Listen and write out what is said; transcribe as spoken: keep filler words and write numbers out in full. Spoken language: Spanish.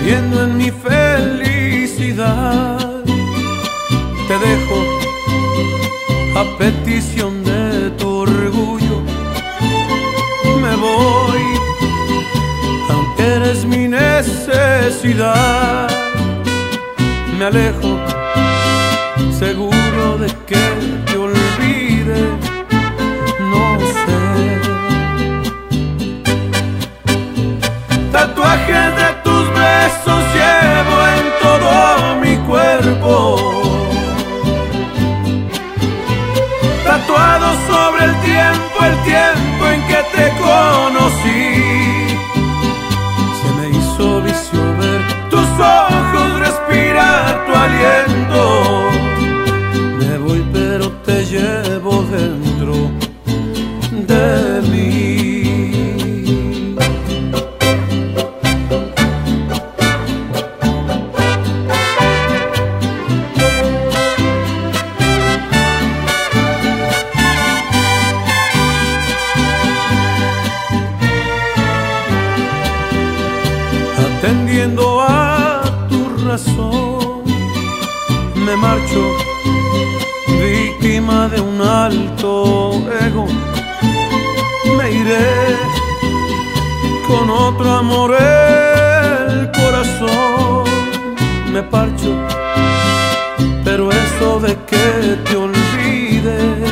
creyendo en mi felicidad. Te dejo a petición de tu orgullo. Me voy, aunque eres mi necesidad. Me alejo, seguro de que te olvide. No sé. Tatuajes de tus besos llevo en todo mi cuerpo, tatuado sobre el tiempo, el tiempo en que te conocí. Se me hizo vicio ver tus ojos, respirar tu aliento. Me voy pero te llevo dentro de mí. Atendiendo a tu razón, me marcho, víctima de un alto ego. Me iré con otro amor el corazón. Me parcho, pero eso de que te olvides